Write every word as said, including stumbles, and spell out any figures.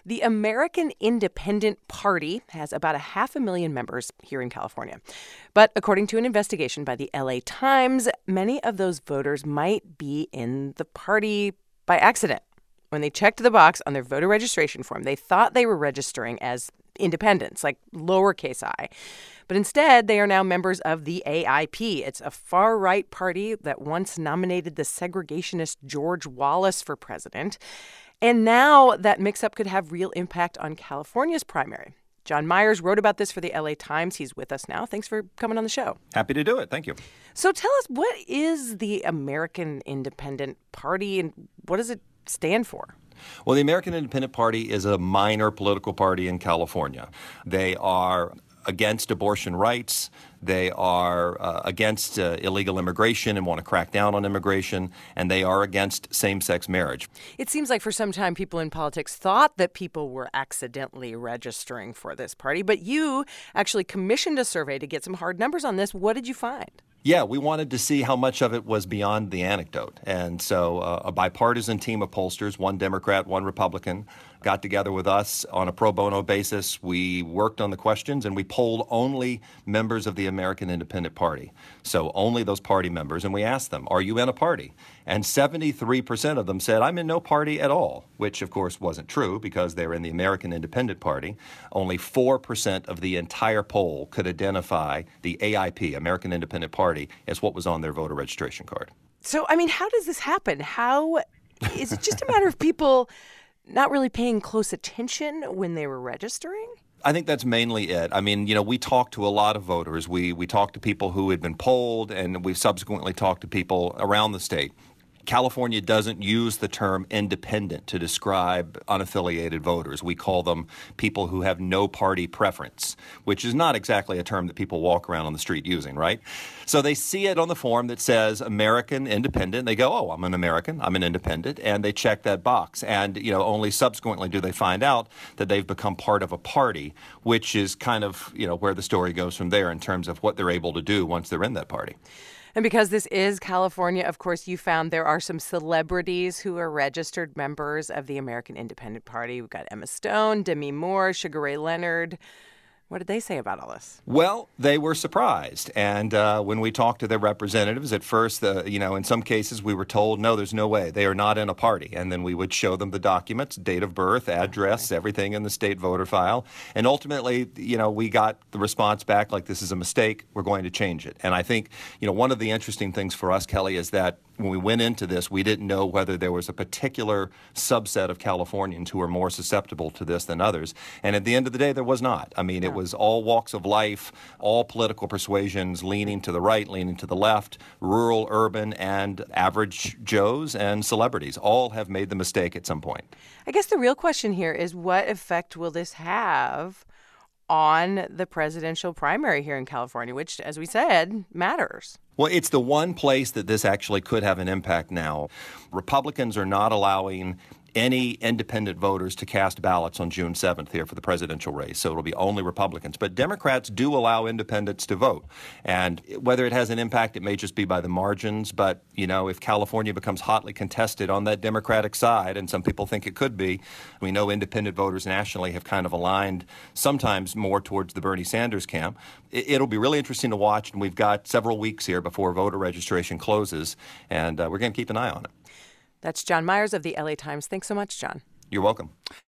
The American Independent Party has about a half a million members here in California. But according to an investigation by the L A Times, many of those voters might be in the party by accident. When they checked the box on their voter registration form, they thought they were registering as independents, like lowercase I. But instead, they are now members of the A I P. It's a far-right party that once nominated the segregationist George Wallace for president. And now that mix-up could have real impact on California's primary. John Myers wrote about this for the L A Times. He's with us now. Thanks for coming on the show. Happy to do it. Thank you. So tell us, what is the American Independent Party and what does it stand for? Well, the American Independent Party is a minor political party in California. They are against abortion rights. They are uh, against uh, illegal immigration and want to crack down on immigration. And they are against same-sex marriage. It seems like for some time people in politics thought that people were accidentally registering for this party. But you actually commissioned a survey to get some hard numbers on this. What did you find? Yeah, we wanted to see how much of it was beyond the anecdote. And so uh, a bipartisan team of pollsters, one Democrat, one Republican, got together with us on a pro bono basis. We worked on the questions, and we polled only members of the American Independent Party. So only those party members. And we asked them, are you in a party? And seventy-three percent of them said, I'm in no party at all, which, of course, wasn't true because they were in the American Independent Party. Only four percent of the entire poll could identify the A I P, American Independent Party, as what was on their voter registration card. So, I mean, how does this happen? How is it just a matter of people not really paying close attention when they were registering? I think that's mainly it. I mean, you know, we talked to a lot of voters. We we talked to people who had been polled, and we've subsequently talked to people around the state. California doesn't use the term independent to describe unaffiliated voters. We call them people who have no party preference, which is not exactly a term that people walk around on the street using, right? So they see it on the form that says American Independent. They go, oh, I'm an American, I'm an independent, and they check that box. And, you know, only subsequently do they find out that they've become part of a party, which is kind of, you know, where the story goes from there in terms of what they're able to do once they're in that party. And because this is California, of course, you found there are some celebrities who are registered members of the American Independent Party. We've got Emma Stone, Demi Moore, Sugar Ray Leonard. What did they say about all this? Well, they were surprised. And uh, when we talked to their representatives, at first, uh, you know, in some cases we were told, no, there's no way. They are not in a party. And then we would show them the documents, date of birth, address, okay. everything in the state voter file. And ultimately, you know, we got the response back like, this is a mistake. We're going to change it. And I think, you know, one of the interesting things for us, Kelly, is that when we went into this, we didn't know whether there was a particular subset of Californians who were more susceptible to this than others. And at the end of the day, there was not. I mean, it was all walks of life, all political persuasions, leaning to the right, leaning to the left, rural, urban, and average Joes and celebrities all have made the mistake at some point. I guess the real question here is, what effect will this have on the presidential primary here in California, which, as we said, matters? Well, it's the one place that this actually could have an impact now. Republicans are not allowing any independent voters to cast ballots on June seventh here for the presidential race. So it'll be only Republicans. But Democrats do allow independents to vote. And whether it has an impact, it may just be by the margins. But, you know, if California becomes hotly contested on that Democratic side, and some people think it could be, we know independent voters nationally have kind of aligned sometimes more towards the Bernie Sanders camp. It'll be really interesting to watch. And we've got several weeks here before voter registration closes. And uh, we're going to keep an eye on it. That's John Myers of the L A Times. Thanks so much, John. You're welcome.